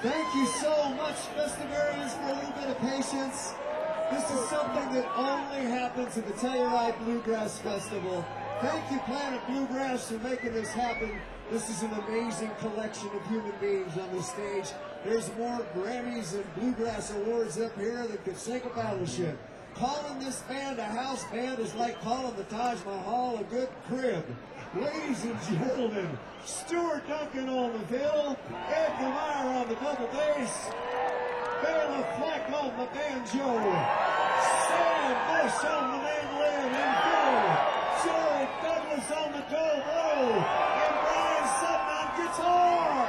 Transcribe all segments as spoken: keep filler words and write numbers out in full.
Thank you so much, Festivarians, for a little bit of patience. This is something that only happens at the Telluride Bluegrass Festival. Thank you, Planet Bluegrass, for making this happen. This is an amazing collection of human beings on the stage. There's more Grammys and Bluegrass Awards up here that could sink a battleship. Calling this band a house band is like calling the Taj Mahal a good crib. Ladies and gentlemen, Stuart Duncan on the fiddle, Ed Meyer on the double bass, Bela Fleck on the banjo, Sam Bush on the mandolin and fiddle, Joey Douglas on the dobro, and Brian Sutton on guitar.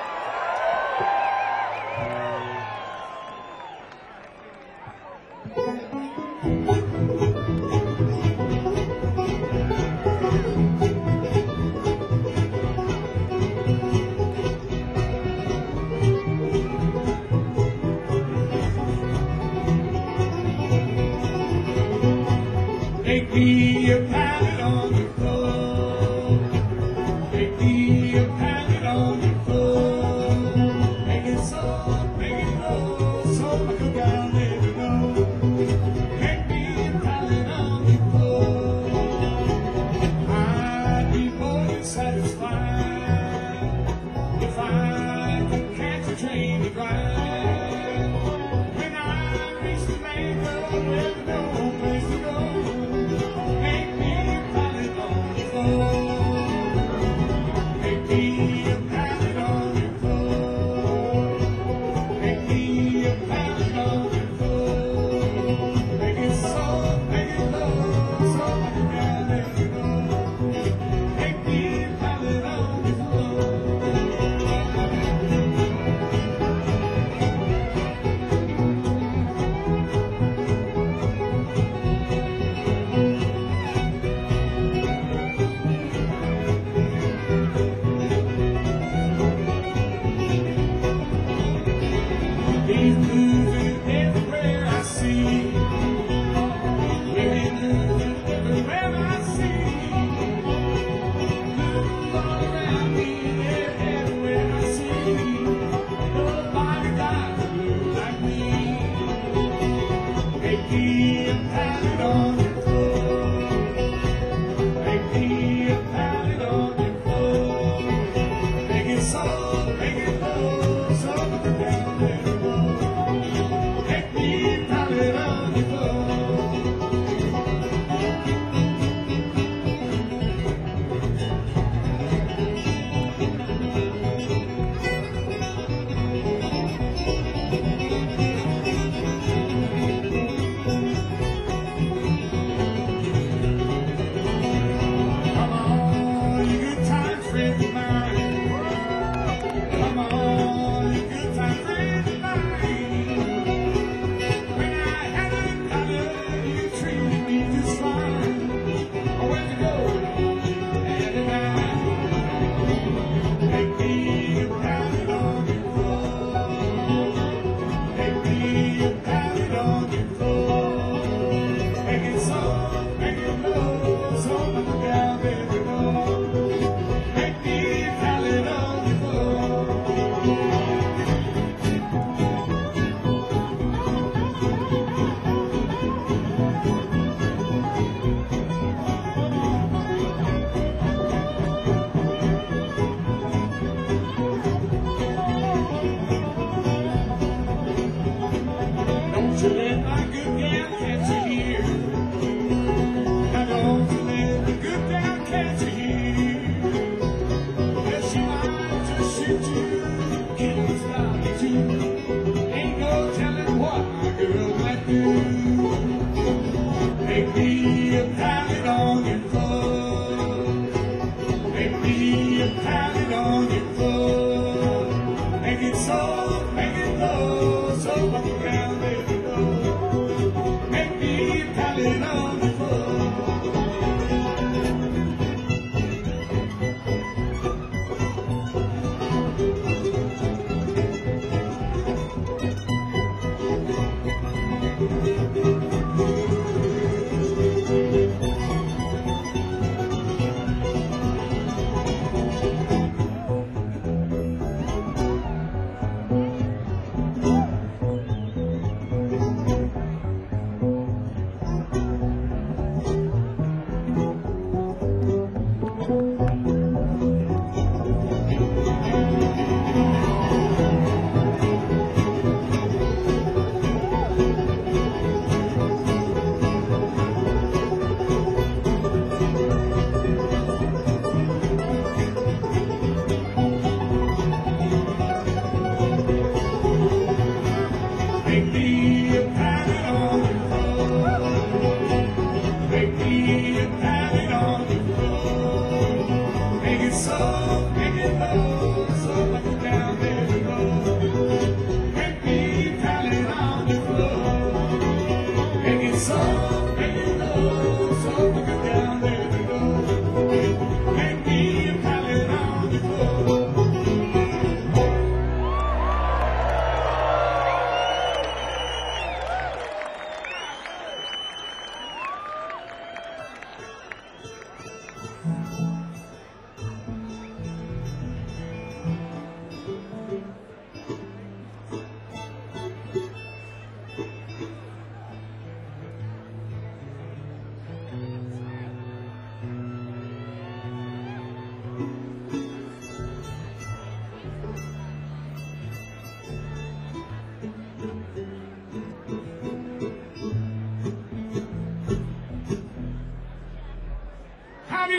Make me a pallet on the floor. Make me a pallet on the floor. Make it soft, make it low, so I can down let it go. Make me a pallet on the floor. I'd be more than satisfied if I could catch a train to ride. When I reach the main road, there's no place to go. He's moving everywhere I see. We're moving everywhere I see. Look all around me, everywhere I see. Nobody got to move like me. Make me a pallet on the floor. Make me a pallet on the floor. Make it soft, make it low, so I can down there. Make me a pallet on your floor. Make me a pallet on your floor. Make it soft, make it low, so I can down let it go. Make me a pallet on the floor.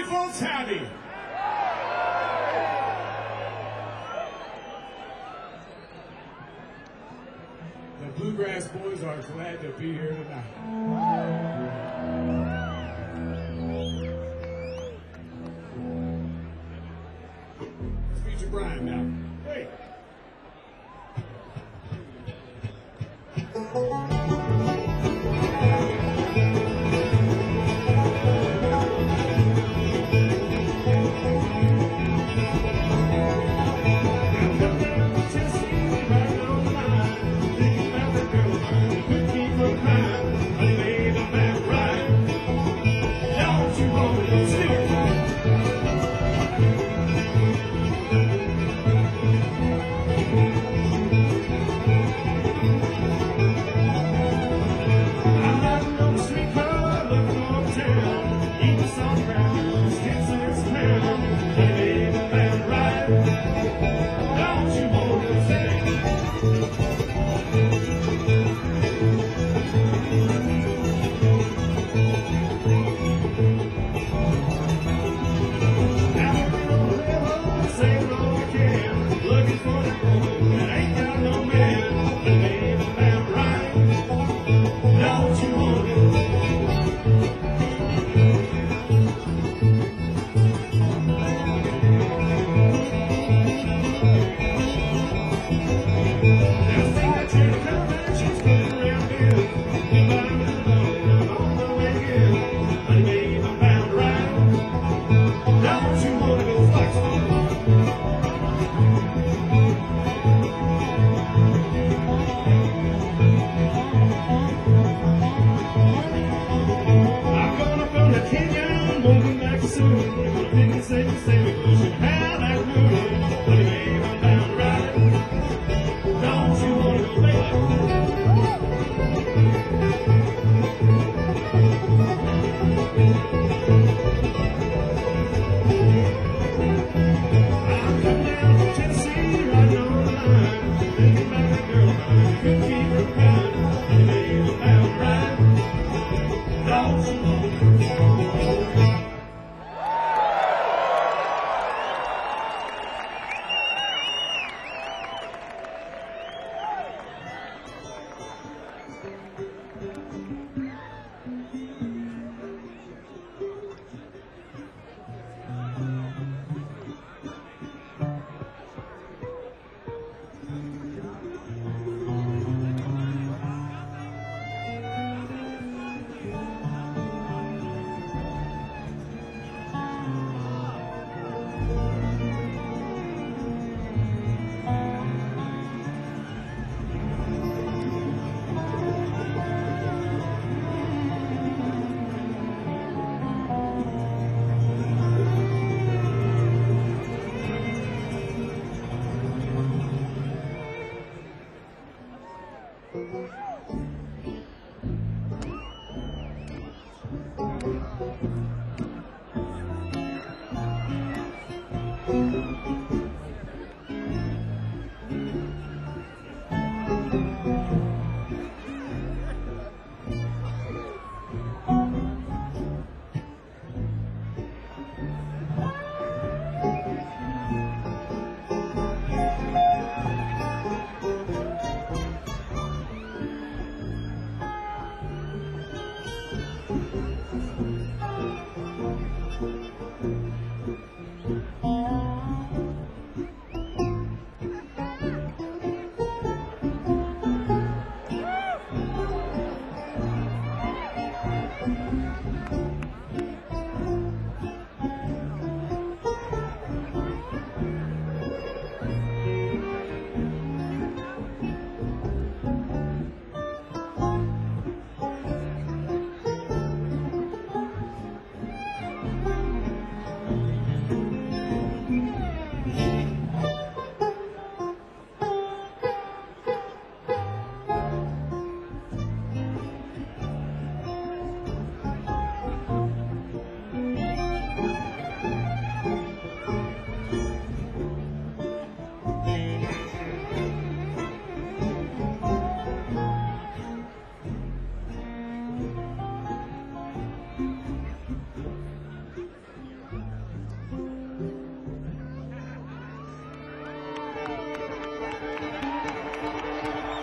folks howdy. The Bluegrass Boys are glad to be here tonight. Let's feature Brian now. Hey.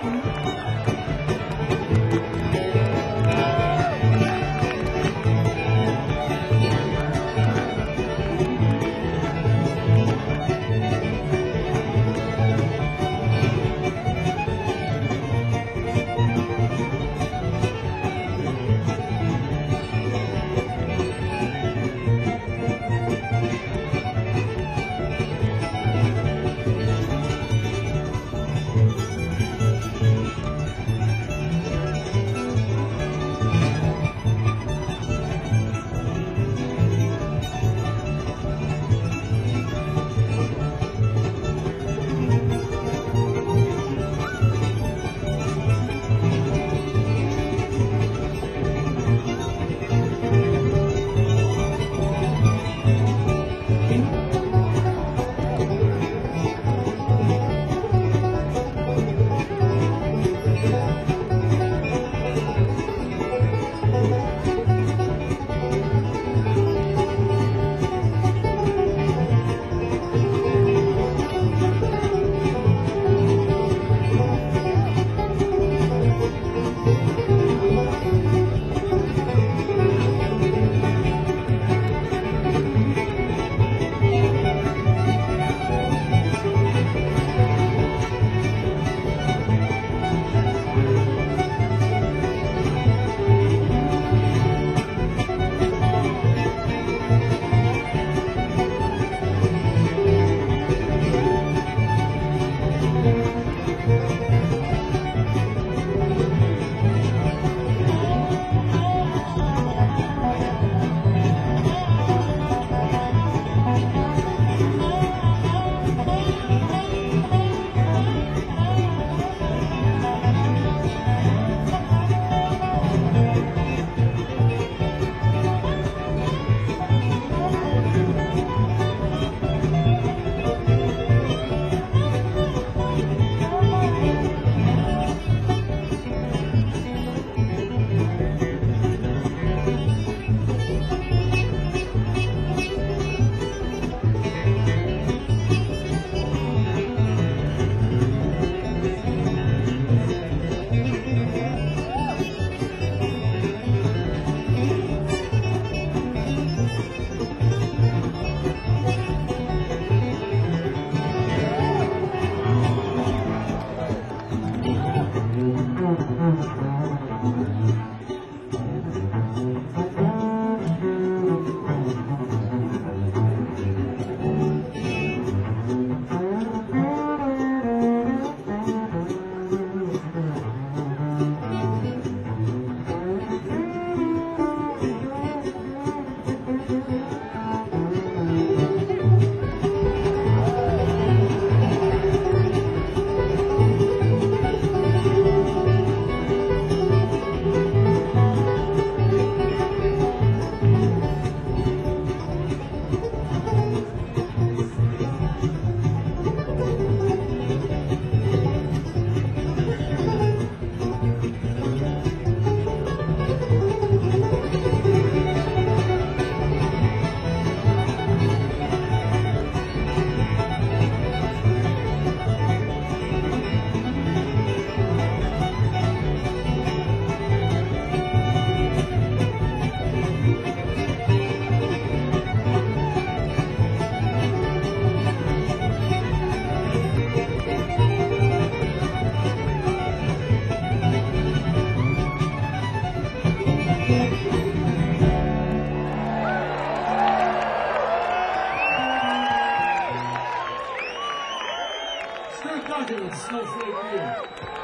Duncan with Snowflake View.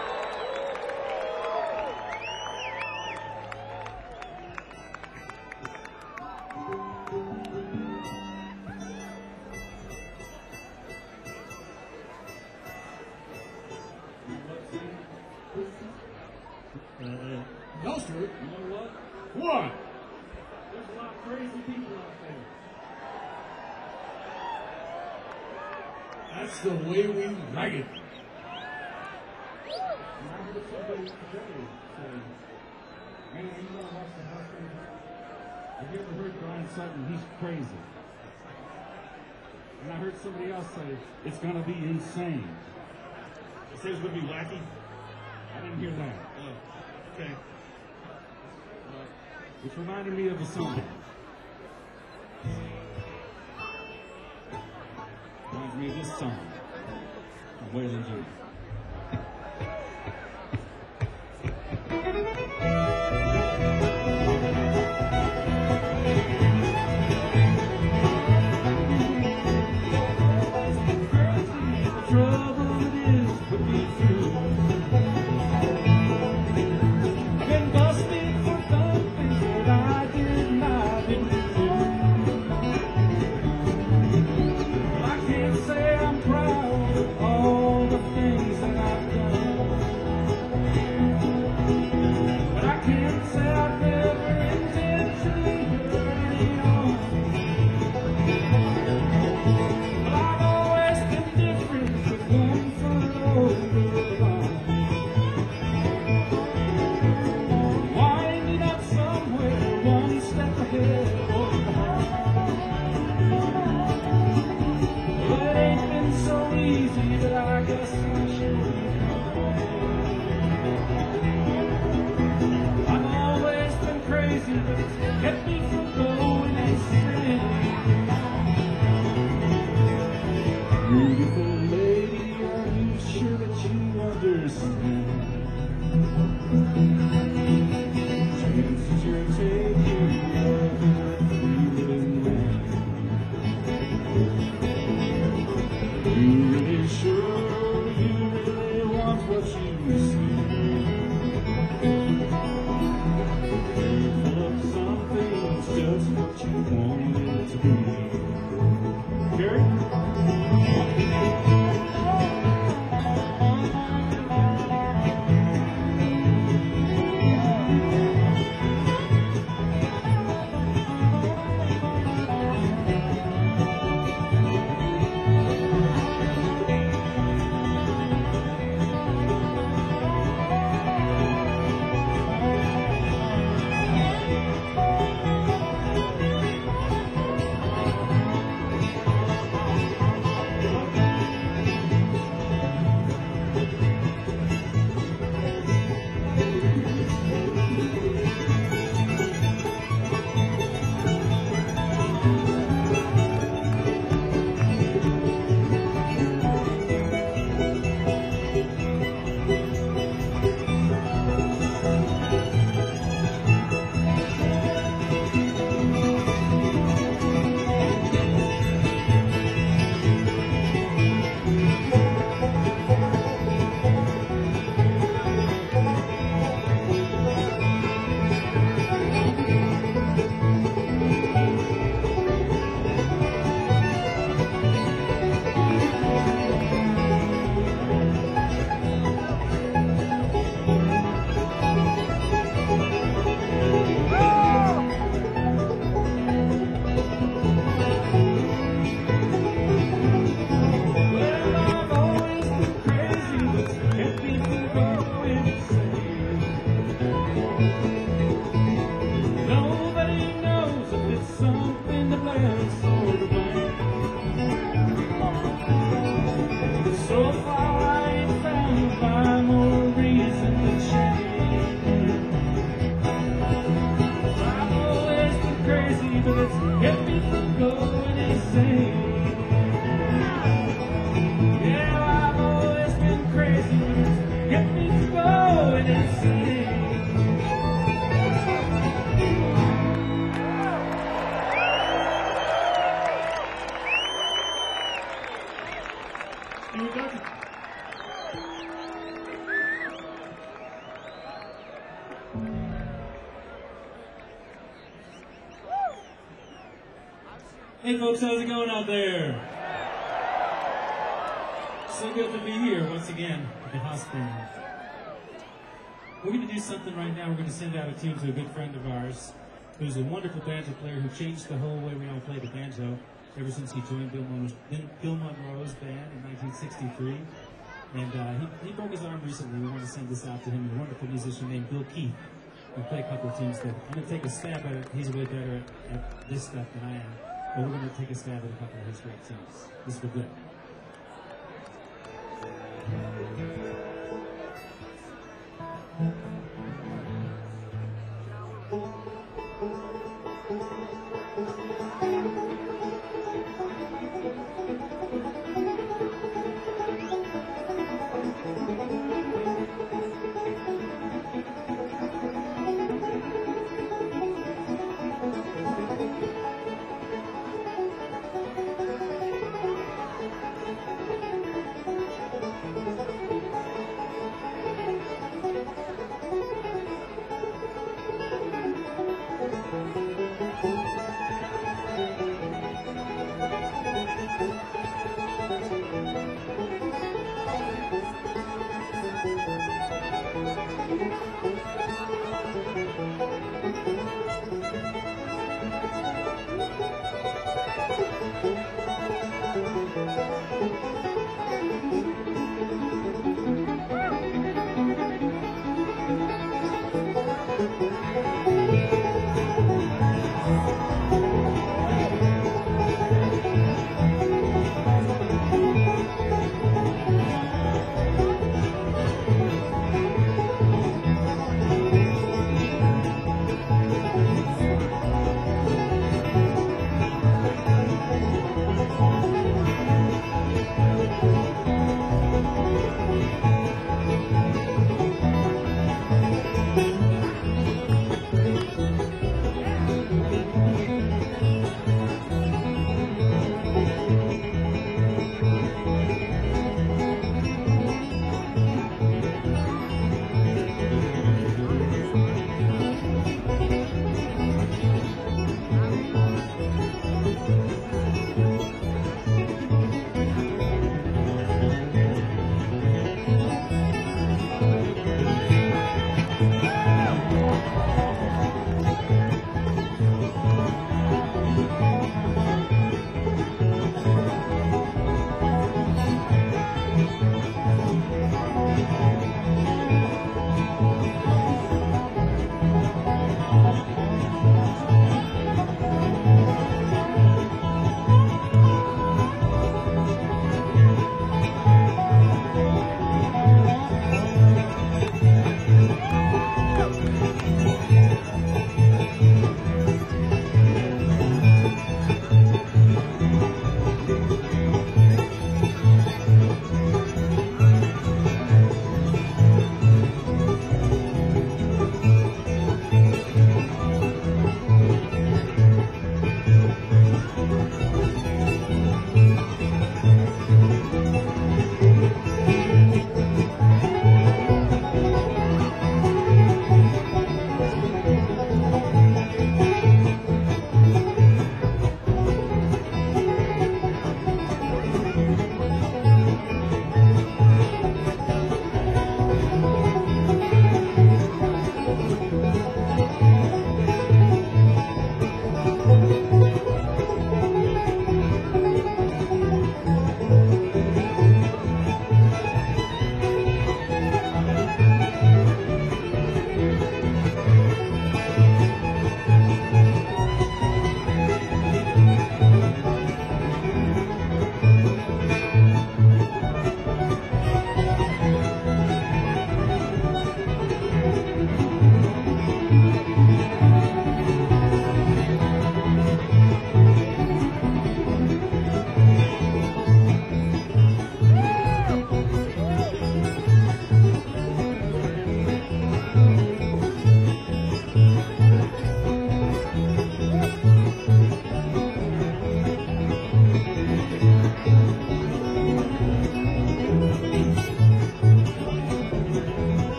Ghost Root? You know what? What? There's a lot of crazy people out there. That's the way we like it. And I heard somebody today say, man, you want to watch the house crazy? Have you ever heard Brian Sutton? He's crazy. And I heard somebody else say, it's going to be insane. You say it's gonna be wacky? I didn't hear that. Oh, okay. Which reminded me of a song. Reminds me of this song from Waylon Junior Hey folks, how's it going out there? So good to be here once again at the hospital. We're going to do something right now. We're going to send out a tune to a good friend of ours who's a wonderful banjo player who changed the whole way we all play the banjo ever since he joined Bill, Mon- Bill Monroe's band in nineteen sixty-three. And uh, he, he broke his arm recently. We want to send this out to him, a wonderful musician named Bill Keith. We play a couple of tunes that I'm going to take a stab at it. He's way better at, at this stuff than I am. But we're going to take a stab at a couple of his great tunes. This is for good.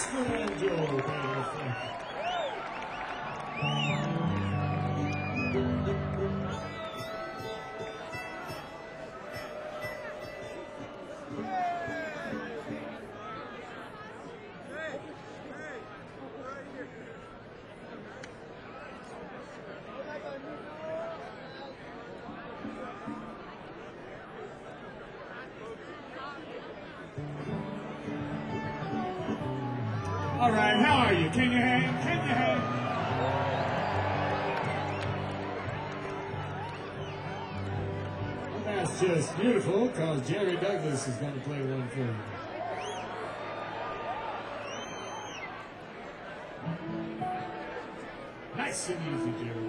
Austin and Joe Bayless. All right, how are you? Can you hang? Can you hang? Well, that's just beautiful, because Jerry Douglas is going to play one for you. Nice and easy, Jerry.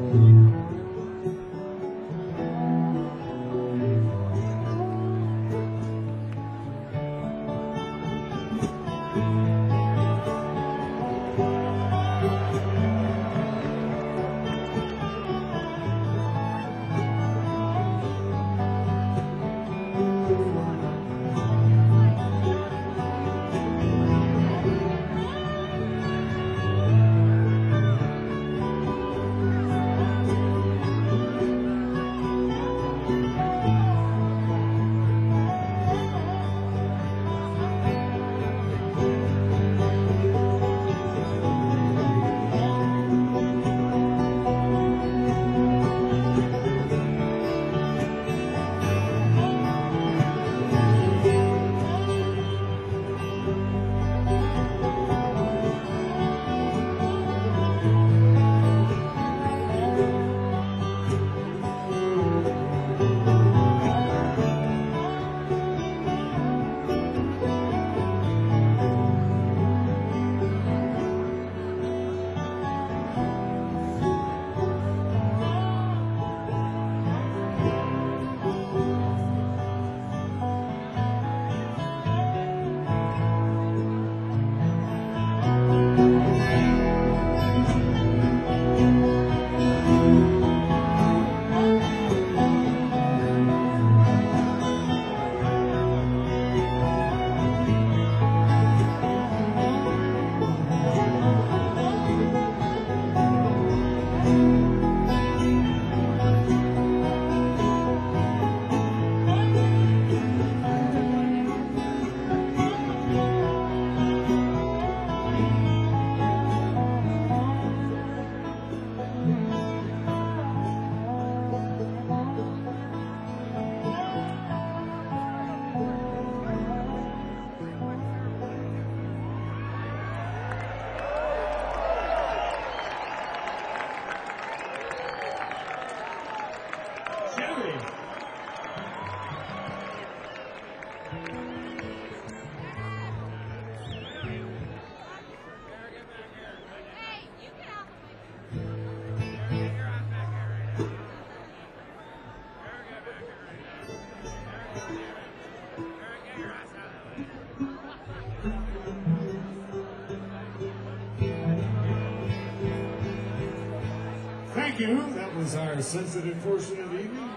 Thank you. That was our sensitive portion of the evening.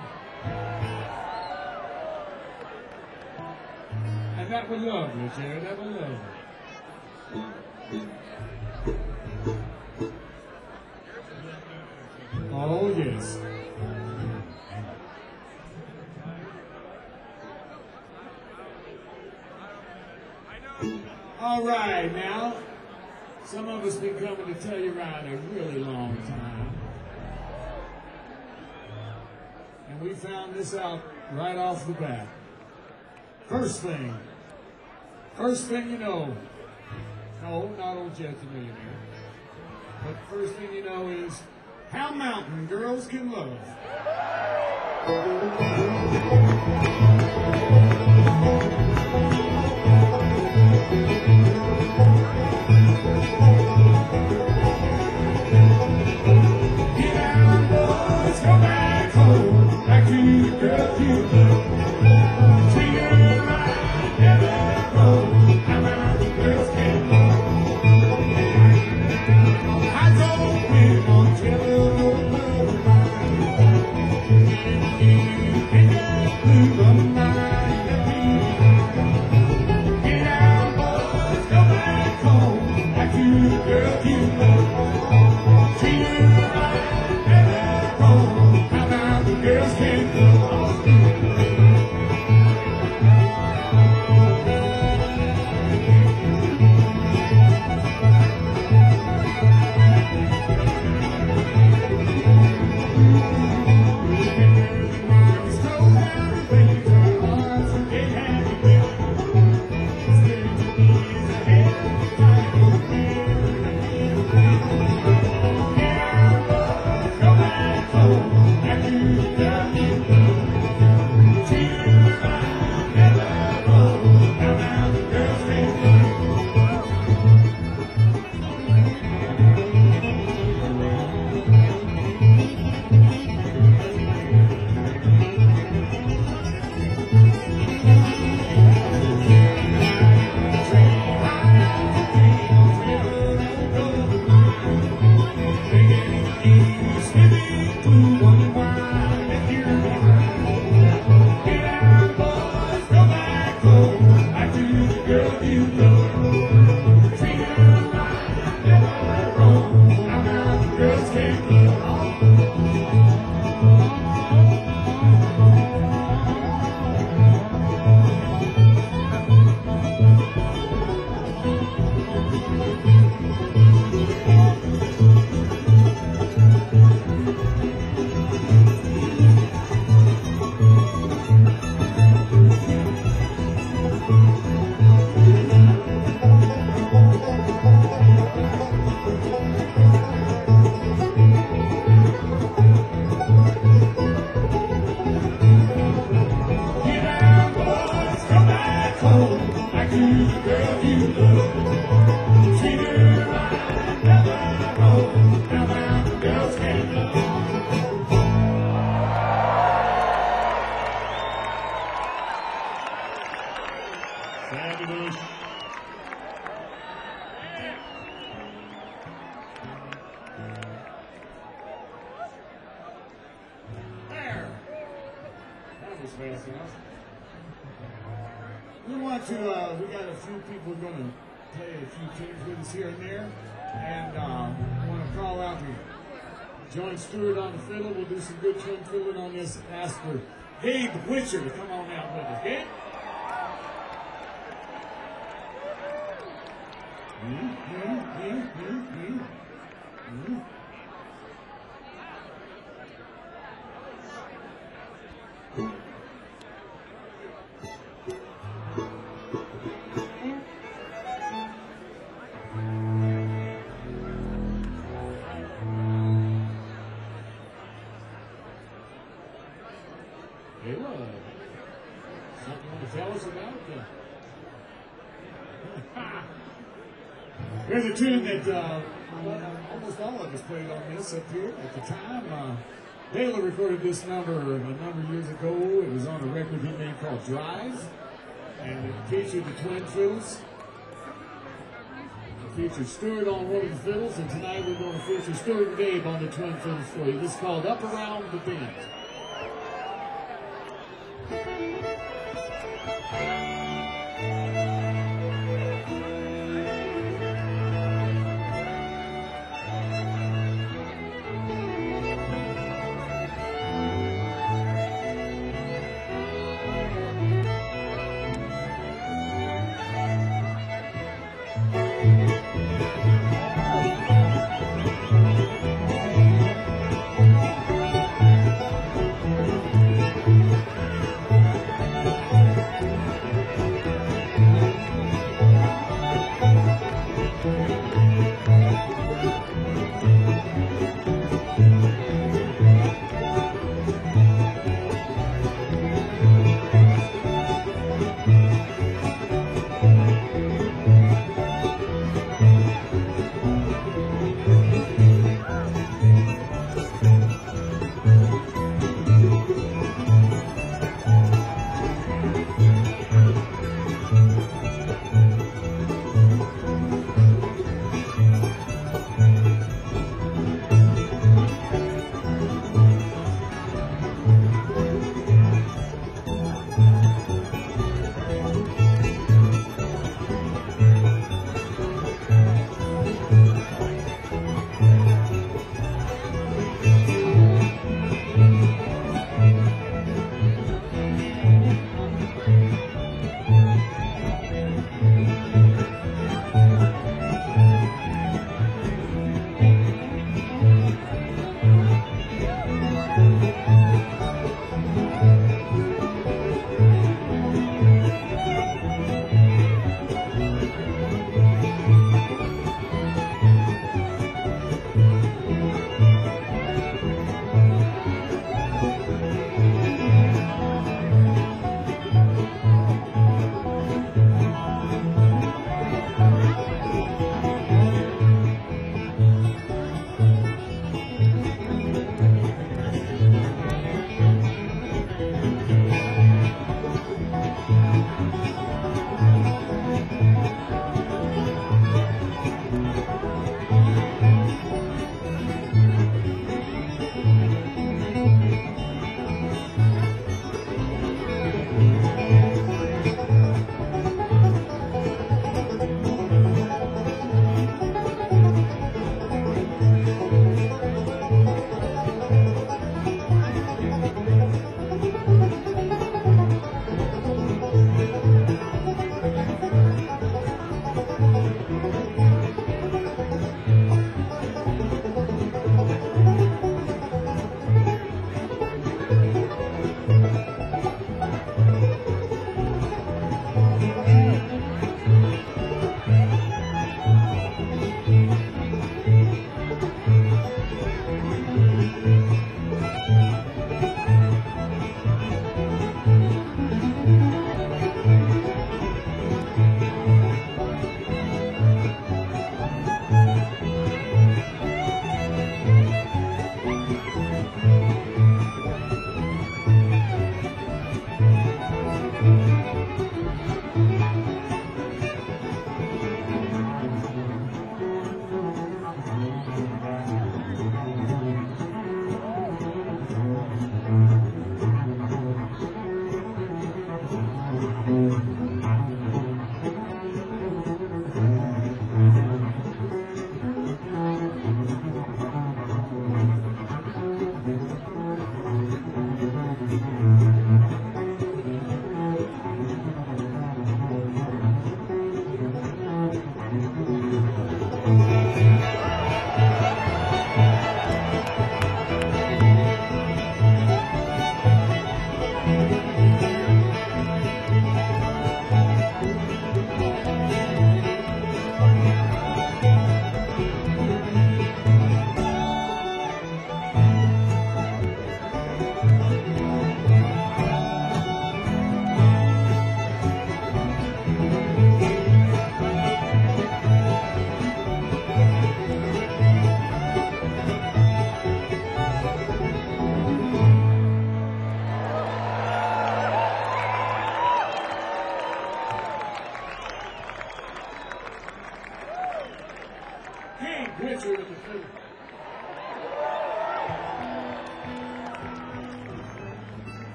And that was lovely, Jerry. That was lovely. Oh, yes. All right, now, some of us been coming to Telluride a really long time. And we found this out right off the bat. First thing, first thing you know, no, not Old Jet the Millionaire, but first thing you know is how mountain girls can love. Get out, boys, go back home, back to the girl you love. Treat her right, never wrong. How mountain girls can love. I don't win on telling no love of mine. Ain't that blue on mine? Get out, boys, go back home, back to the girl you love. Treat her right, never wrong. How about the girls can love? knees, slipping through one wide, if you're behind. Get out, boys, go back home, back to the girl you love. Treat her right, never wrong. Now, now the girls can't love. Get out, boys, come back home, back to the girl you love. Treat her right, never wrong. Now, now the girls can't love. Fabulous. There. That was fast enough. We want to, uh, we got a few people going to play a few tunes with us here and there. And uh, I want to call out to John Stewart on the fiddle. We'll do some good twin fiddling on this. Ask for Gabe Witcher to come on out with us. Gabe? Mm, mm, mm, mm, mm, mm. Hey, what? Something you want to tell us about? Uh, There's a tune that uh, almost all of us played on this up here at the time. Uh, Taylor recorded this number a number of years ago. It was on a record he made called Drive, and it featured the twin fiddles. It featured Stewart on one of the fiddles, and tonight we're going to feature Stewart and Gabe on the twin fiddles for you. This is called Up Around the Bend.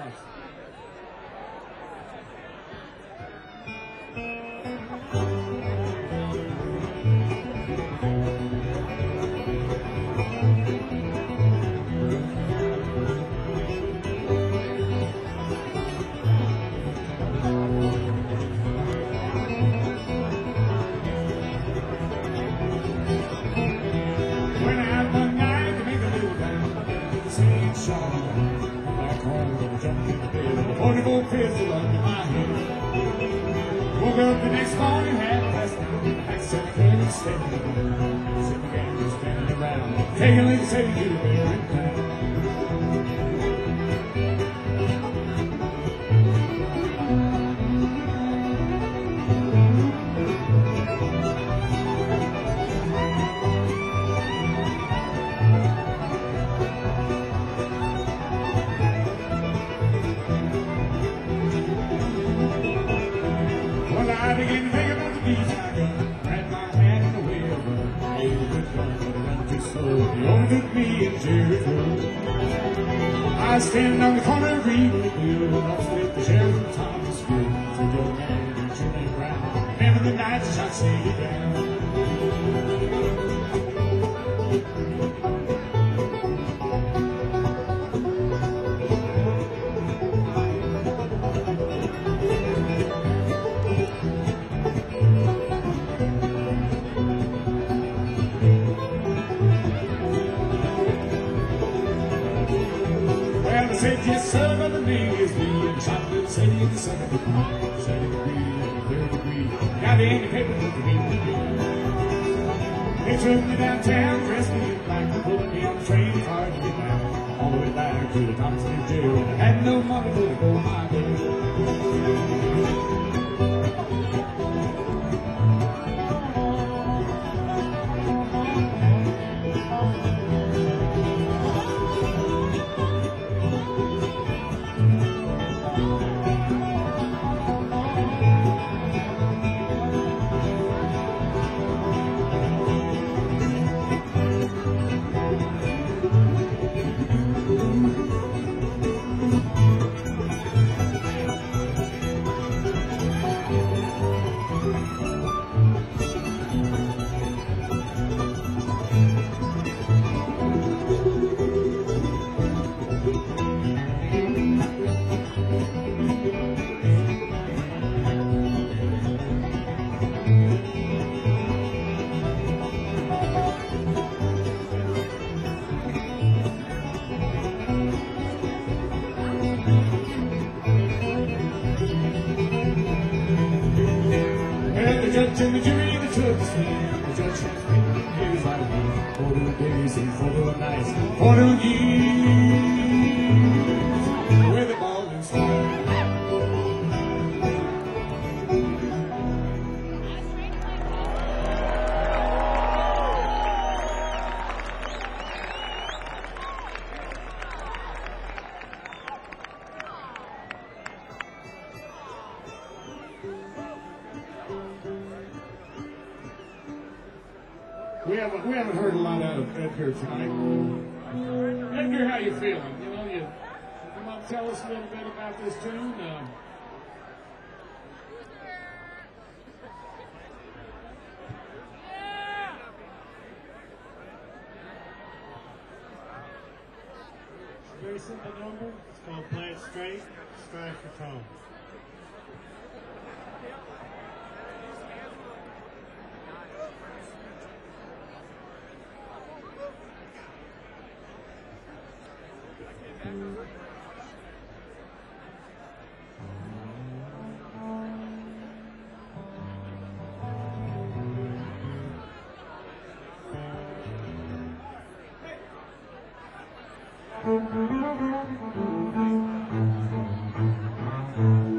house. Went out one night to make a little down to the Saint Sean. Back home, gonna jump in the bed with a forty-four pistol under my head. Woke up the next morning, had a rest down, I said I couldn't stay. Said the gang was standing around, taking a little city to the buried ground. Well, I began to think about the beach I got, had my hand in the wheel, but made a good run, but I ran too slow. He overtook me in Jericho. I was standing on the corner of Reed Hill, opposite the sheriff of Thomasville. Said, young man, what's your name, Brown? Remember the nights I shot Sadie down. Well, I said, yes, sir, but the name is Lee, and shot little Sadie in the second degree, second degree, and the third degree. Got any paperwork to read to me. They took me downtown, dressed me in black, put me on the train, car to get back, all the way back to the Thomasville jail. And I had no money to go my way. Judge and the jury that took the stand. The judge has been years like me, forty days and forty nights, forty years, where the ball and slide. We haven't, we haven't heard a lot out of Edgar tonight. Edgar, how you feeling? You know, you, you want to tell us a little bit about this tune? Um, It's a very simple number. It's called Play It Straight, Strike for Tone. Thank you.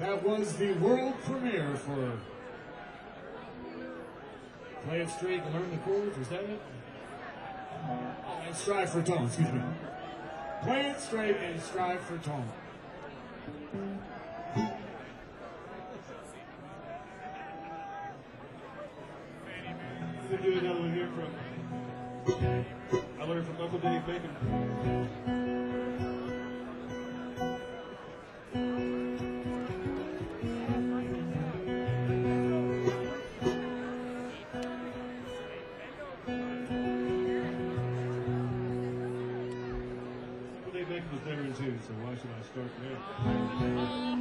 That was the world premiere for Play It Straight and Learn the Chords. Was that it? Oh, and Strive for Tone, excuse me. Play It Straight and Strive for Tone. We're gonna do another one here from, I learned from Uncle Dave Bacon. Uncle Dave Bacon was never in tune, so why should I start there?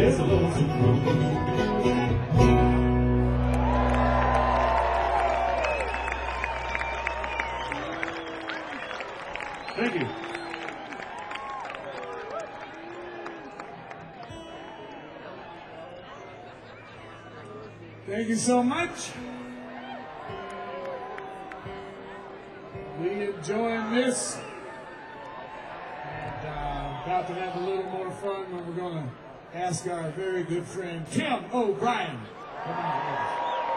is a lonesome road. Thank you. Thank you so much. We enjoying this. And uh, about to have a little more fun when we're going to ask our very good friend Tim O'Brien. Come on, ladies.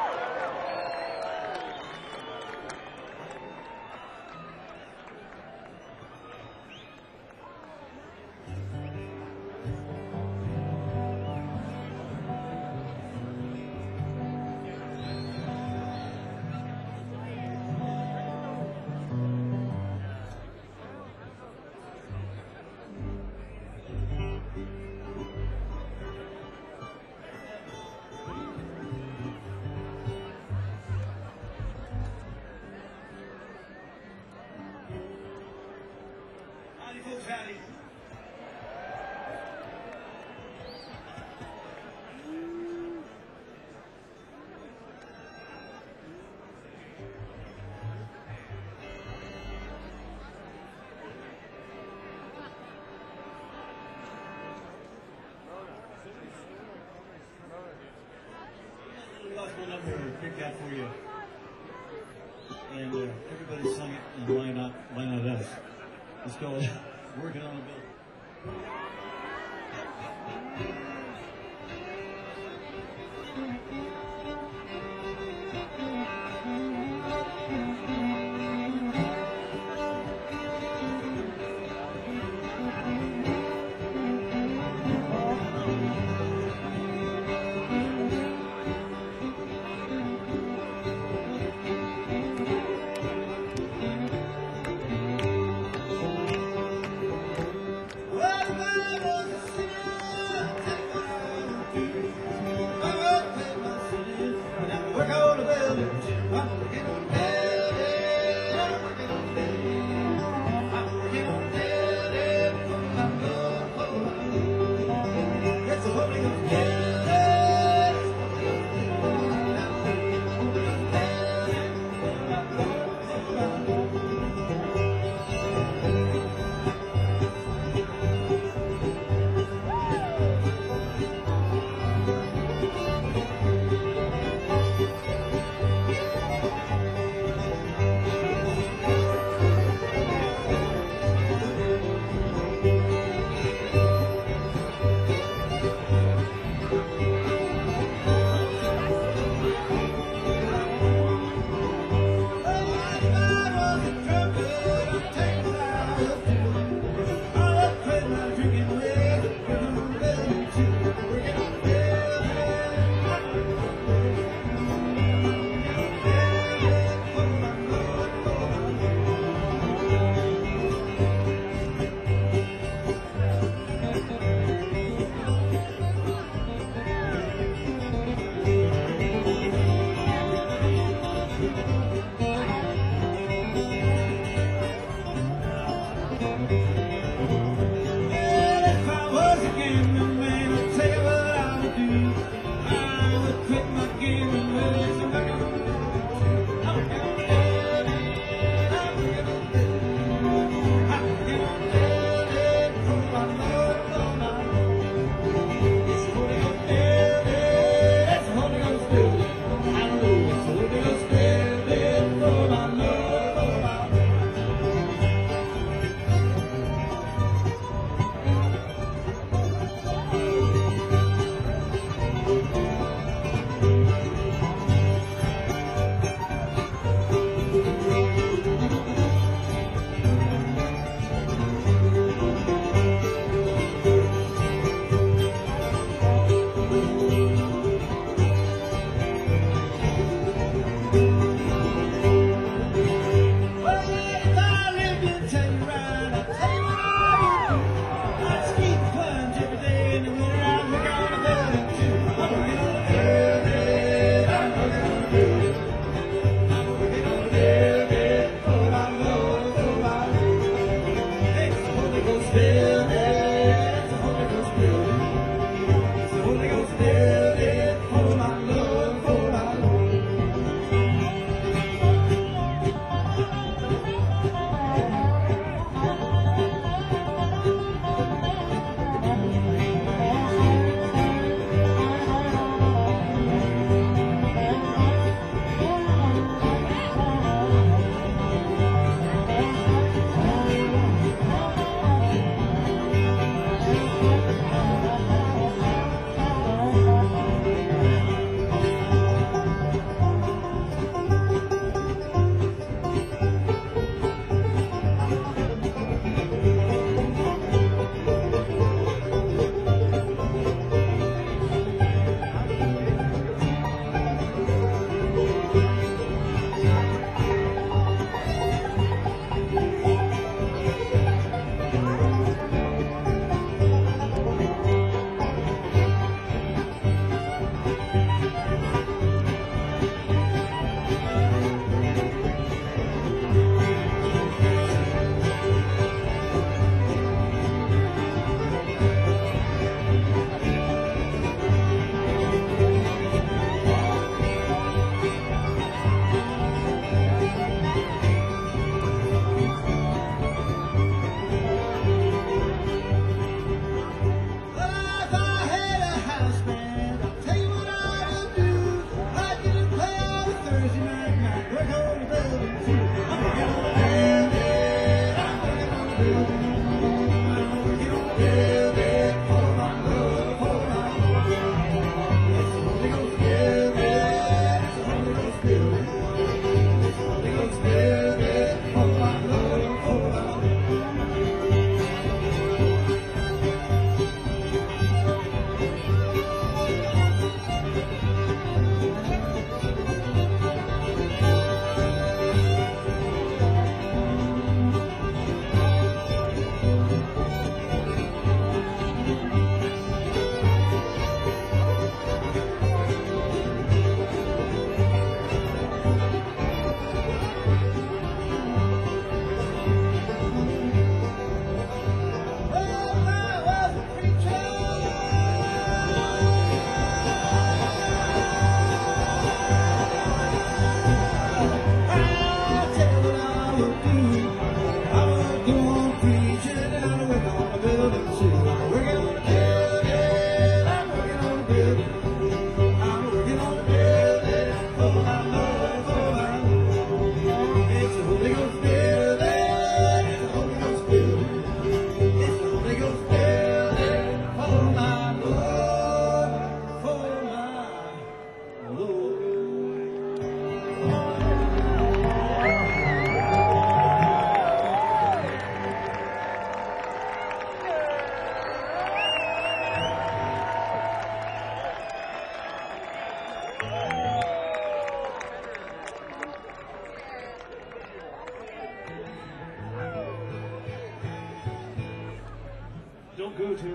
Howdy, folks, howdy. Gospel number we picked out for you, and uh, everybody sung it, and why not? Why not us? Let's go. Working on a bill. Well,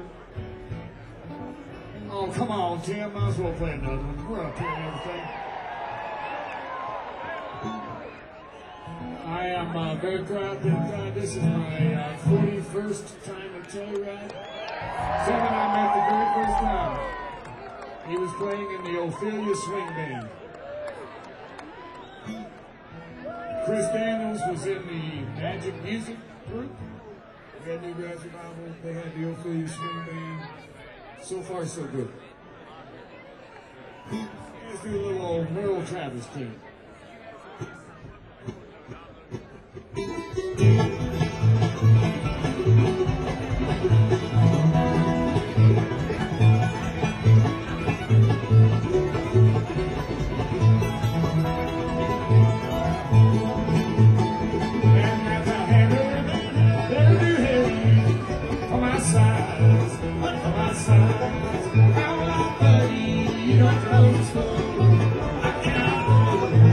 Oh, come on, Tim. Might as well play another one. We're up here and everything. I am uh, very proud that uh, this is my uh, forty-first time at Telluride. Tim and I met the very first time. He was playing in the Ophelia Swing Band. Chris Daniels was in the Magic Music group. We had Newgrass Revival. They had the Ophelia Swing Band. So far, so good. Let's do a little old Merle Travis tune. You don't know the story. I can't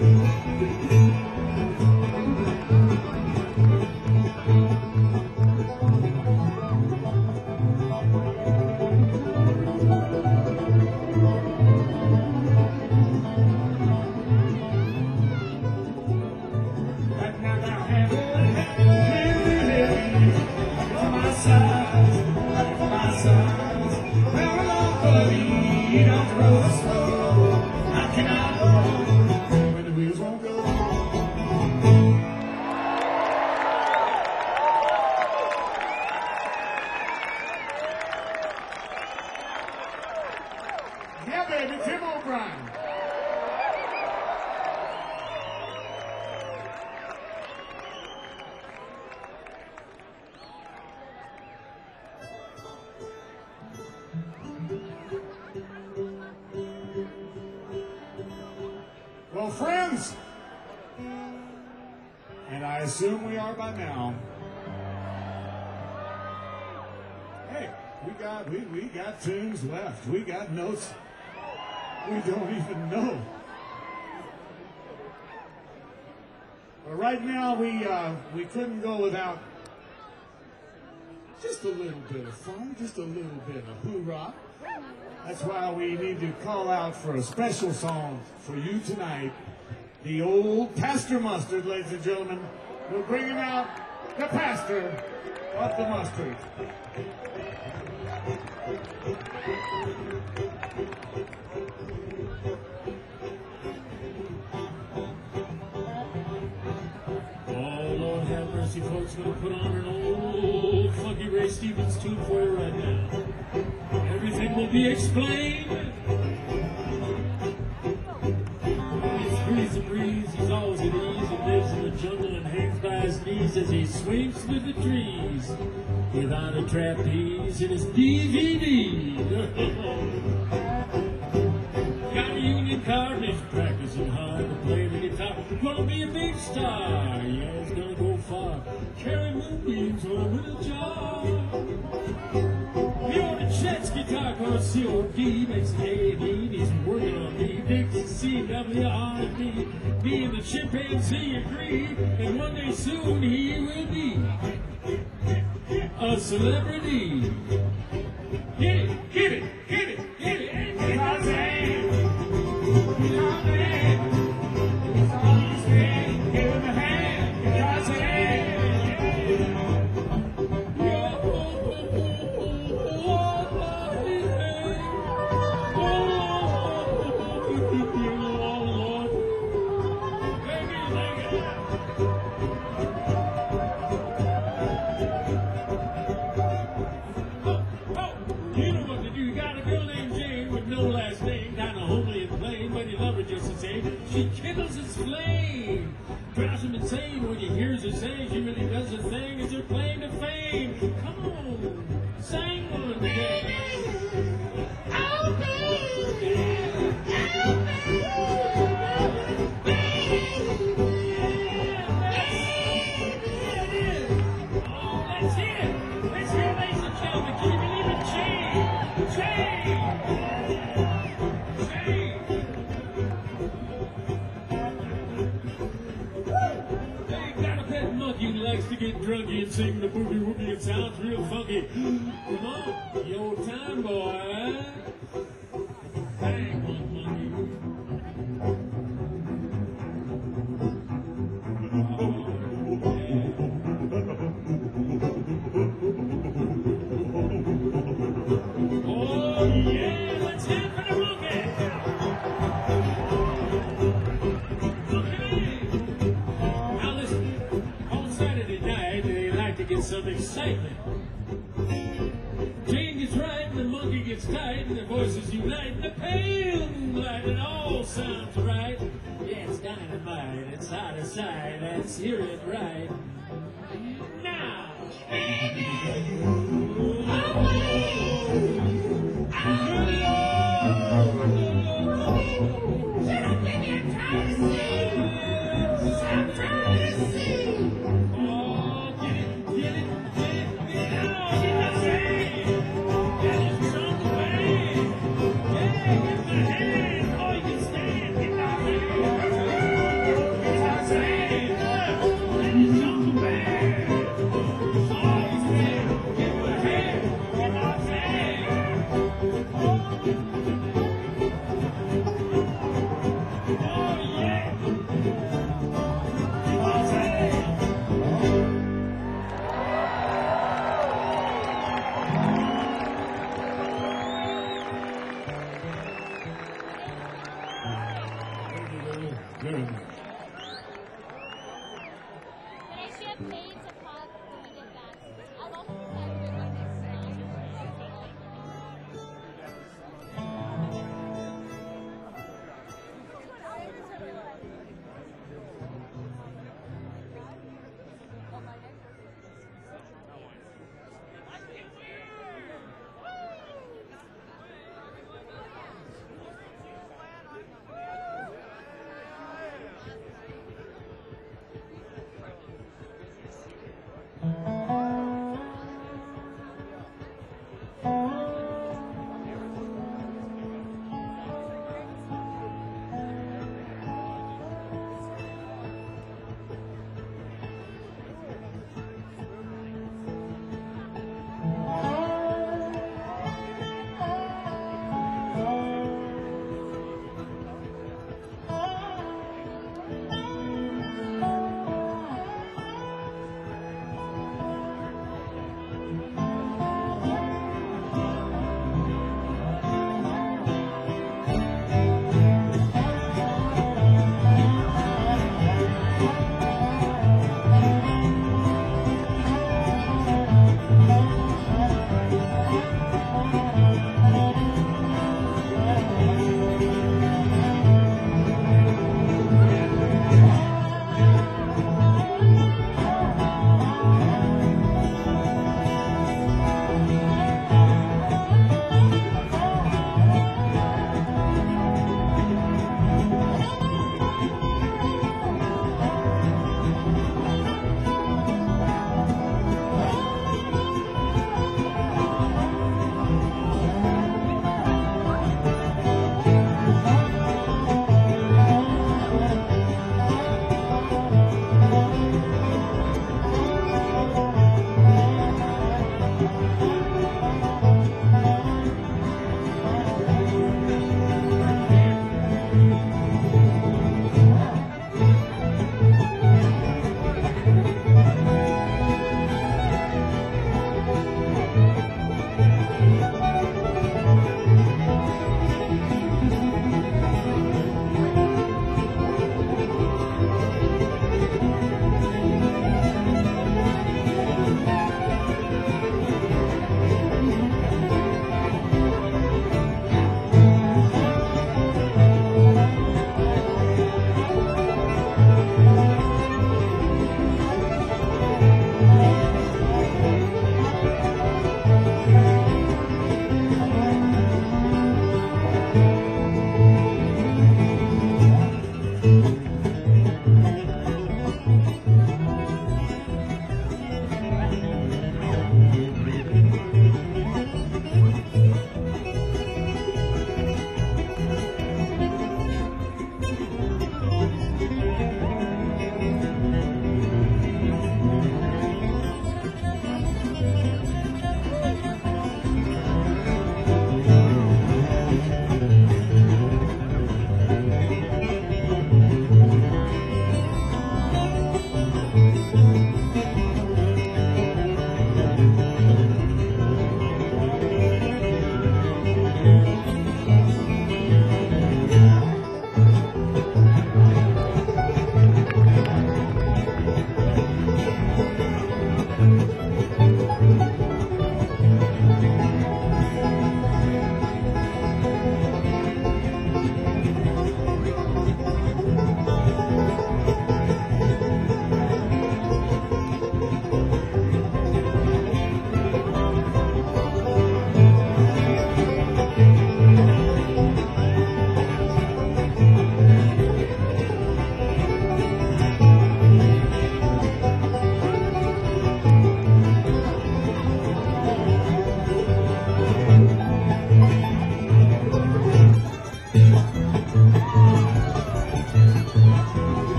Yeah, baby, Tim O'Brien. Well, friends, and I assume we are by now. Hey, we got we, we got tunes left. We got notes we don't even know. But right now we uh, we couldn't go without just a little bit of fun, just a little bit of hoorah. That's why we need to call out for a special song for you tonight. The old Pastor Mustard, ladies and gentlemen. We're bringing out the pastor of the mustard. Oh, Lord have mercy, folks. Gonna put on an old funky Ray Stevens tune for you right now. Everything will be explained. He's breeze and breeze, he's always at ease. He lives in the jungle and hangs by his knees as he swings through the trees without a trapeze in his D V D. Got a union card, he's practicing hard to play the guitar. Gonna be a big star, yeah, he's gonna go far. Carry moonbeams home in a jar. He ordered Chet's guitar called C O D, makes an A and E, he's working on me. Dixie, C, W, R, and D. Me and the chimpanzee agree, and one day soon he will be a celebrity. Get it, get it, get it, get it, get it. She kindles his flame, drives him insane when he hears her say she really does a thing. It's her claim to fame. Come on, sing one day. Oh, baby, oh, let's hear it. Let's hear it, ladies and gentlemen. Can you believe it? Chain, chain. He likes to get drunky and sing the boogie woogie. It sounds real funky. Come on, your time, boy. Hang on, monkey. Oh, yeah. Oh, yeah. Let's hear it for the monkey. Now listen. Saturday night, they like to get some excitement. Jane gets right, and the monkey gets tight, and their voices unite in the pale moonlight. It all sounds right. Yeah, it's dynamite. It's side to side. Let's hear it right now. paid to pause when we get back. I'll also decide if we're going to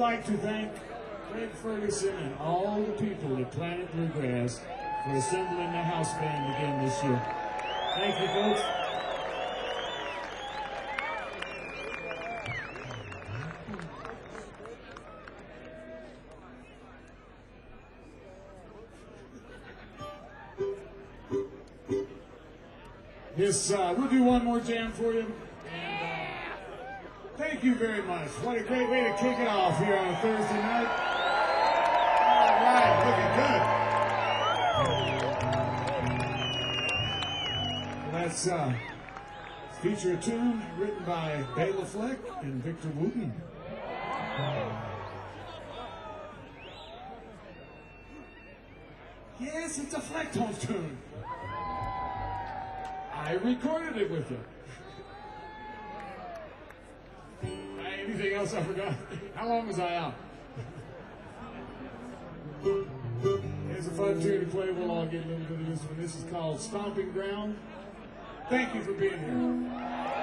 like to thank Craig Ferguson and all the people at Planet Bluegrass for assembling the house band again this year. Thank you, folks. This, uh, we'll do one more jam for you. And, uh, thank you very much. What a great way to kick it off here on a Thursday night. All right, looking good. Let's uh, feature a tune written by Bela Fleck and Victor Wooten. Yes, it's a Flecktones tune. I recorded it with you. Uh, anything else I forgot? How long was I out? It's a fun tune to play. We'll all get a little bit of this one. This is called Stomping Ground. Thank you for being here.